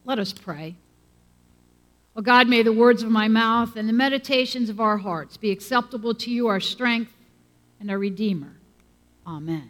Let us pray. O God, may the words of my mouth and the meditations of our hearts be acceptable to you, our strength and our Redeemer. Amen.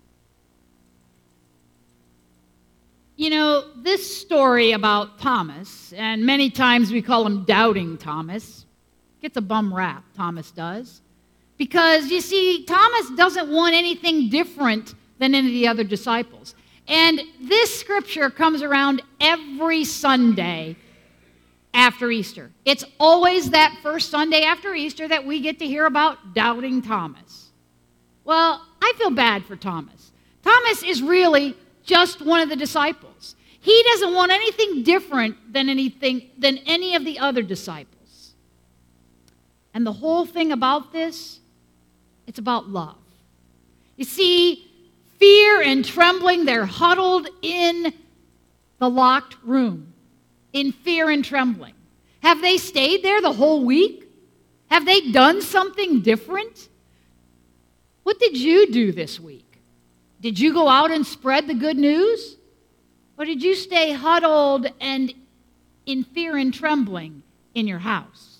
You know, this story about Thomas, and many times we call him Doubting Thomas, gets a bum rap, Thomas does. Because, you see, Thomas doesn't want anything different than any of the other disciples. And this scripture comes around every Sunday after Easter. It's always that first Sunday after Easter that we get to hear about Doubting Thomas. Well, I feel bad for Thomas. Thomas is really just one of the disciples. He doesn't want anything different than any of the other disciples. And the whole thing about this, it's about love. You see, fear and trembling, they're huddled in the locked room, in fear and trembling. Have they stayed there the whole week? Have they done something different? What did you do this week? Did you go out and spread the good news? Or did you stay huddled and in fear and trembling in your house?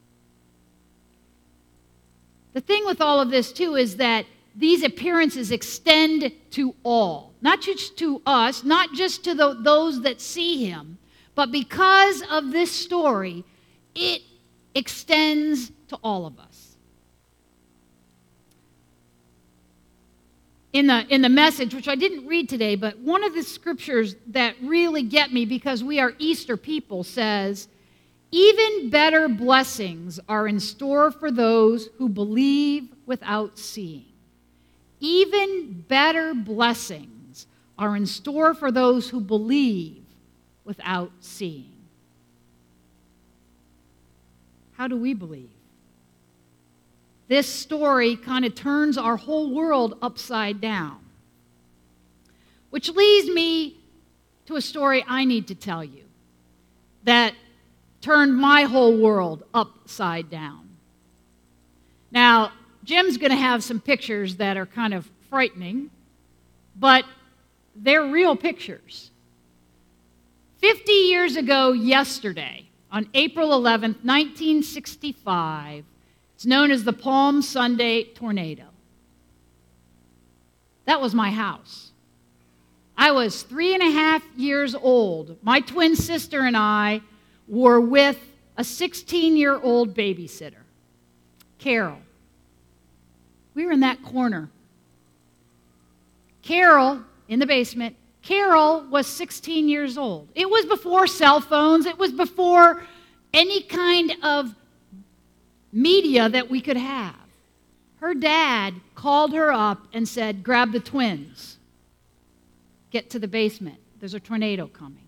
The thing with all of this, too, is that these appearances extend to all. Not just to us, not just to those that see him, but because of this story, it extends to all of us. In the message, which I didn't read today, but one of the scriptures that really get me because we are Easter people says, even better blessings are in store for those who believe without seeing. Even better blessings are in store for those who believe without seeing. How do we believe? This story kind of turns our whole world upside down. Which leads me to a story I need to tell you that turned my whole world upside down. Now, Jim's going to have some pictures that are kind of frightening, but they're real pictures. 50 years ago yesterday, on April 11th, 1965, it's known as the Palm Sunday tornado. That was my house. I was 3.5 years old. My twin sister and I were with a 16-year-old babysitter, Carol. We were in that corner. Carol, in the basement, Carol was 16 years old. It was before cell phones. It was before any kind of media that we could have. Her dad called her up and said, grab the twins. Get to the basement. There's a tornado coming.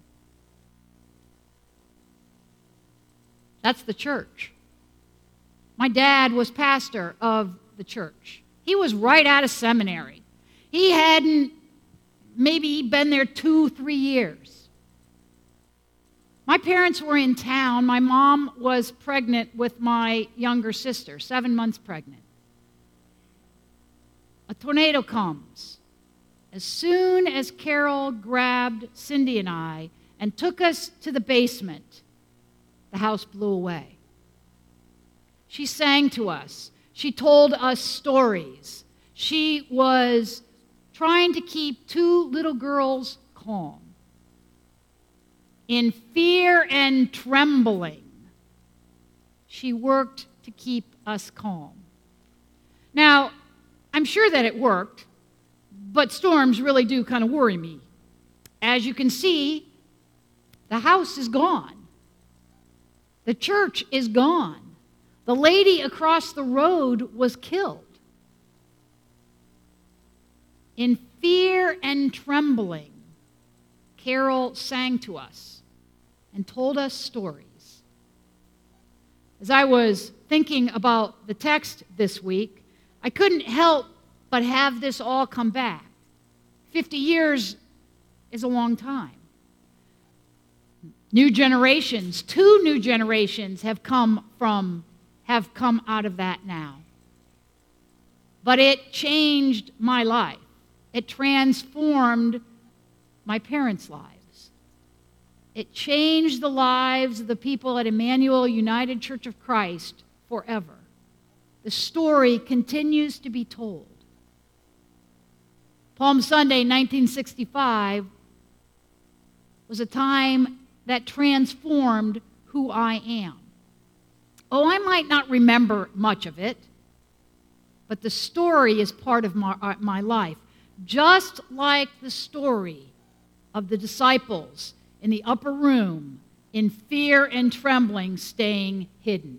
That's the church. My dad was pastor of the church. He was right out of seminary. He hadn't maybe been there 2-3 years. My parents were in town. My mom was pregnant with my younger sister, 7 months pregnant. A tornado comes. As soon as Carol grabbed Cindy and I and took us to the basement, the house blew away. She sang to us. She told us stories. She was trying to keep 2 little girls calm. In fear and trembling, she worked to keep us calm. Now, I'm sure that it worked, but storms really do kind of worry me. As you can see, the house is gone. The church is gone. The lady across the road was killed. In fear and trembling, Carol sang to us and told us stories. As I was thinking about the text this week, I couldn't help but have this all come back. 50 years is a long time. New generations, 2 new generations have come out of that now. But it changed my life. It transformed my parents' lives. It changed the lives of the people at Emmanuel United Church of Christ forever. The story continues to be told. Palm Sunday, 1965, was a time that transformed who I am. Oh, I might not remember much of it, but the story is part of my life. Just like the story of the disciples in the upper room, in fear and trembling, staying hidden.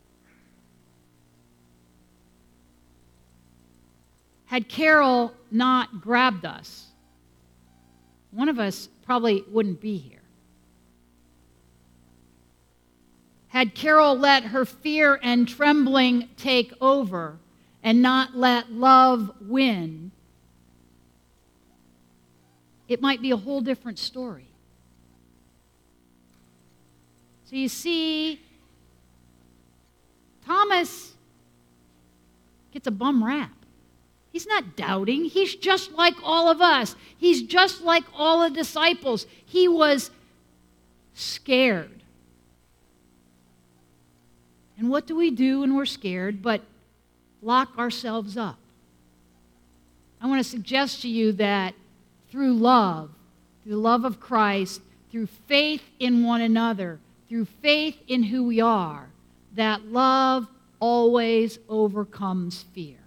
Had Carol not grabbed us, one of us probably wouldn't be here. Had Carol let her fear and trembling take over and not let love win, it might be a whole different story. So you see, Thomas gets a bum rap. He's not doubting. He's just like all of us. He's just like all the disciples. He was scared. And what do we do when we're scared but lock ourselves up? I want to suggest to you that through the love of Christ, through faith in one another, through faith in who we are, that love always overcomes fear.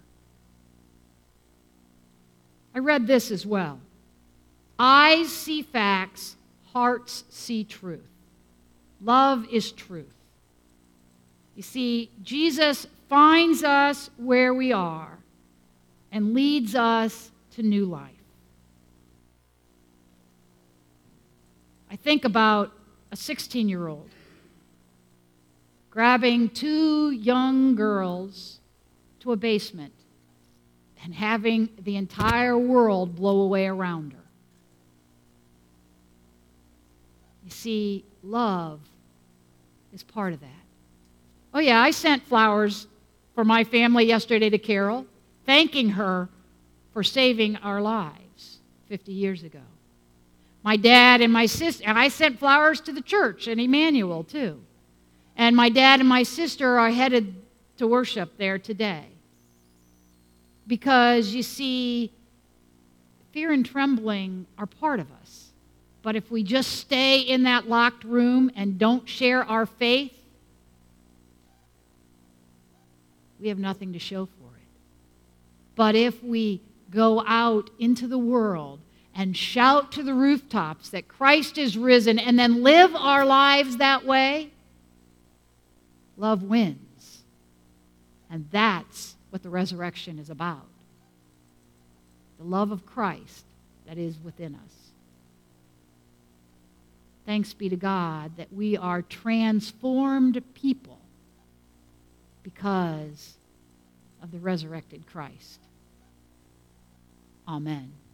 I read this as well. Eyes see facts, hearts see truth. Love is truth. You see, Jesus finds us where we are and leads us to new life. I think about a 16-year-old grabbing two young girls to a basement and having the entire world blow away around her. You see, love is part of that. Oh yeah, I sent flowers for my family yesterday to Carol, thanking her for saving our lives 50 years ago. My dad and my sister, and I sent flowers to the church and Emmanuel too. And my dad and my sister are headed to worship there today. Because you see, fear and trembling are part of us. But if we just stay in that locked room and don't share our faith, we have nothing to show for it. But if we go out into the world and shout to the rooftops that Christ is risen and then live our lives that way, love wins. And that's what the resurrection is about. The love of Christ that is within us. Thanks be to God that we are transformed people because of the resurrected Christ. Amen.